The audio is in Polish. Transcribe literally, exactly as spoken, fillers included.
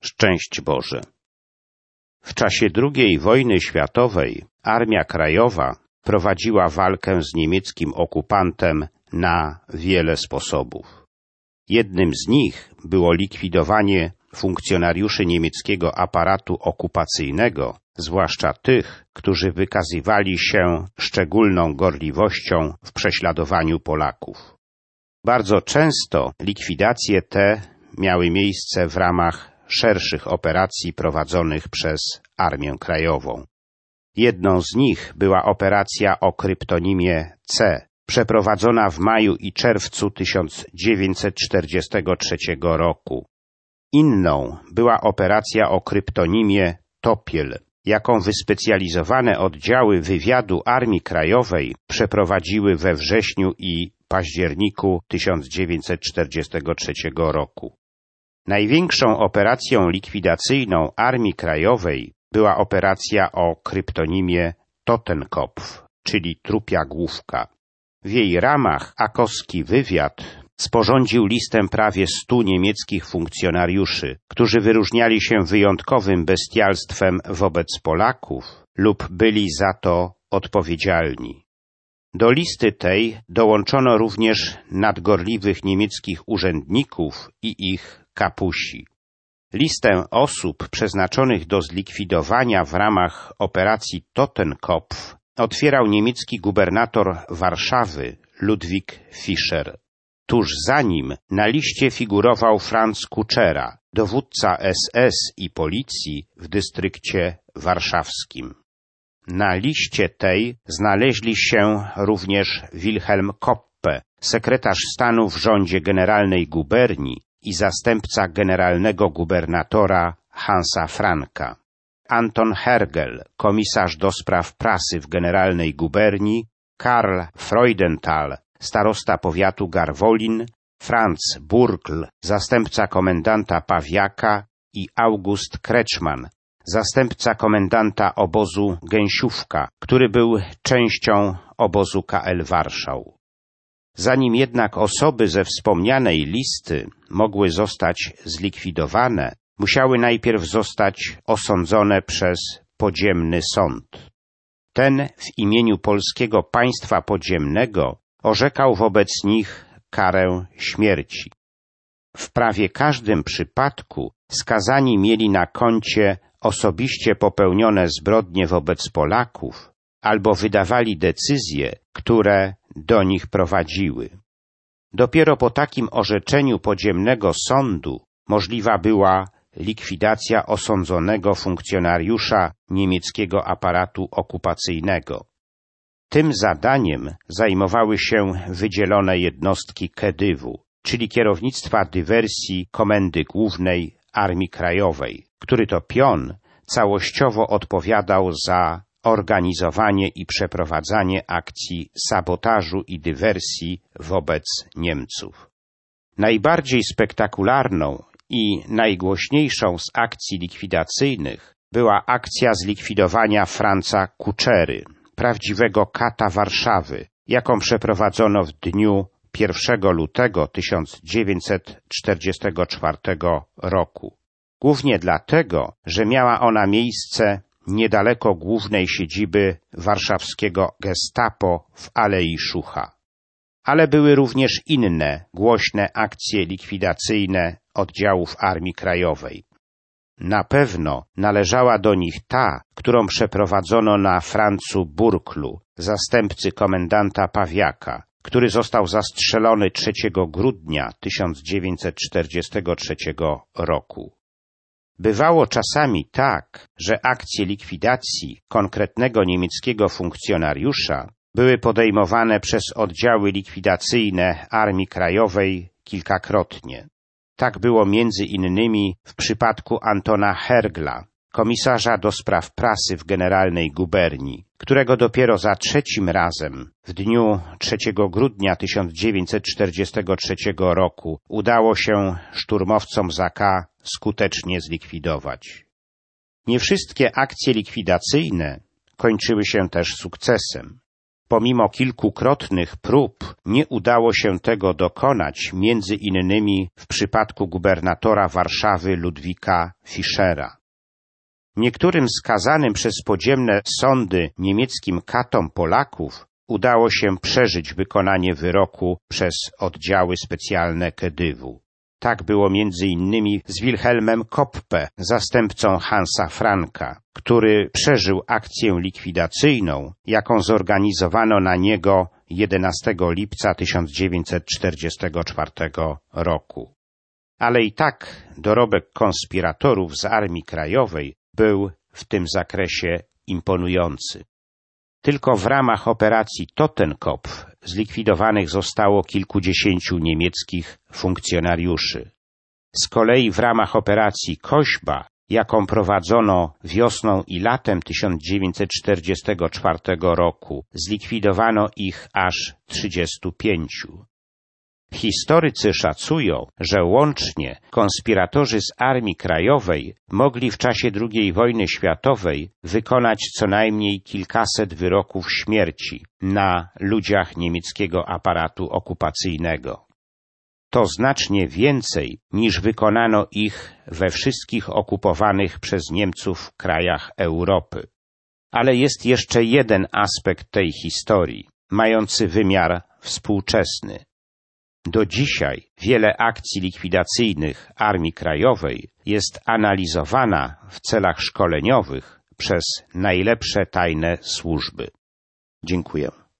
Szczęść Boże. W czasie drugiej wojny światowej Armia Krajowa prowadziła walkę z niemieckim okupantem na wiele sposobów. Jednym z nich było likwidowanie funkcjonariuszy niemieckiego aparatu okupacyjnego, zwłaszcza tych, którzy wykazywali się szczególną gorliwością w prześladowaniu Polaków. Bardzo często likwidacje te miały miejsce w ramach szerszych operacji prowadzonych przez Armię Krajową. Jedną z nich była operacja o kryptonimie C, przeprowadzona w maju i czerwcu tysiąc dziewięćset czterdziestego trzeciego roku. Inną była operacja o kryptonimie Topiel, jaką wyspecjalizowane oddziały wywiadu Armii Krajowej przeprowadziły we wrześniu i październiku tysiąc dziewięćset czterdziestego trzeciego roku. Największą operacją likwidacyjną Armii Krajowej była operacja o kryptonimie Totenkopf, czyli trupia główka. W jej ramach akowski wywiad sporządził listę prawie stu niemieckich funkcjonariuszy, którzy wyróżniali się wyjątkowym bestialstwem wobec Polaków lub byli za to odpowiedzialni. Do listy tej dołączono również nadgorliwych niemieckich urzędników i ich kapusi. Listę osób przeznaczonych do zlikwidowania w ramach operacji Totenkopf otwierał niemiecki gubernator Warszawy Ludwik Fischer. Tuż za nim na liście figurował Franz Kuczera, dowódca S S i policji w dystrykcie warszawskim. Na liście tej znaleźli się również Wilhelm Koppe, sekretarz stanu w rządzie generalnej guberni i zastępca generalnego gubernatora Hansa Franka, Anton Hergel, komisarz do spraw prasy w generalnej guberni, Karl Freudenthal, starosta powiatu Garwolin, Franz Burkl, zastępca komendanta Pawiaka i August Kretschmann, zastępca komendanta obozu Gęsiówka, który był częścią obozu K L Warszał. Zanim jednak osoby ze wspomnianej listy mogły zostać zlikwidowane, musiały najpierw zostać osądzone przez podziemny sąd. Ten w imieniu polskiego państwa podziemnego orzekał wobec nich karę śmierci. W prawie każdym przypadku skazani mieli na koncie osobiście popełnione zbrodnie wobec Polaków albo wydawali decyzje, które do nich prowadziły. Dopiero po takim orzeczeniu podziemnego sądu możliwa była likwidacja osądzonego funkcjonariusza niemieckiego aparatu okupacyjnego. Tym zadaniem zajmowały się wydzielone jednostki Kedywu, czyli kierownictwa dywersji Komendy Głównej Armii Krajowej, który to pion całościowo odpowiadał za organizowanie i przeprowadzanie akcji sabotażu i dywersji wobec Niemców. Najbardziej spektakularną i najgłośniejszą z akcji likwidacyjnych była akcja zlikwidowania Franza Kuczery, prawdziwego kata Warszawy, jaką przeprowadzono w dniu pierwszego lutego tysiąc dziewięćset czterdziestego czwartego roku. Głównie dlatego, że miała ona miejsce niedaleko głównej siedziby warszawskiego Gestapo w Alei Szucha. Ale były również inne głośne akcje likwidacyjne oddziałów Armii Krajowej. Na pewno należała do nich ta, którą przeprowadzono na Francu Burklu, zastępcy komendanta Pawiaka, który został zastrzelony trzeciego grudnia tysiąc dziewięćset czterdziestego trzeciego roku. Bywało czasami tak, że akcje likwidacji konkretnego niemieckiego funkcjonariusza były podejmowane przez oddziały likwidacyjne Armii Krajowej kilkakrotnie. Tak było między innymi w przypadku Antona Hergla, komisarza do spraw prasy w generalnej guberni, którego dopiero za trzecim razem w dniu trzeciego grudnia tysiąc dziewięćset czterdziestego trzeciego roku udało się szturmowcom Z K skutecznie zlikwidować. Nie wszystkie akcje likwidacyjne kończyły się też sukcesem. Pomimo kilkukrotnych prób nie udało się tego dokonać, między innymi w przypadku gubernatora Warszawy Ludwika Fischera. Niektórym skazanym przez podziemne sądy niemieckim katom Polaków udało się przeżyć wykonanie wyroku przez oddziały specjalne K D W. Tak było między innymi z Wilhelmem Koppe, zastępcą Hansa Franka, który przeżył akcję likwidacyjną, jaką zorganizowano na niego jedenastego lipca tysiąc dziewięćset czterdziestego czwartego roku. Ale i tak dorobek konspiratorów z Armii Krajowej był w tym zakresie imponujący. Tylko w ramach operacji Totenkopf zlikwidowanych zostało kilkudziesięciu niemieckich funkcjonariuszy. Z kolei w ramach operacji Koźba, jaką prowadzono wiosną i latem tysiąc dziewięćset czterdziestego czwartego roku, zlikwidowano ich aż trzydziestu pięciu. Historycy szacują, że łącznie konspiratorzy z Armii Krajowej mogli w czasie drugiej wojny światowej wykonać co najmniej kilkaset wyroków śmierci na ludziach niemieckiego aparatu okupacyjnego. To znacznie więcej niż wykonano ich we wszystkich okupowanych przez Niemców krajach Europy. Ale jest jeszcze jeden aspekt tej historii, mający wymiar współczesny. Do dzisiaj wiele akcji likwidacyjnych Armii Krajowej jest analizowana w celach szkoleniowych przez najlepsze tajne służby. Dziękuję.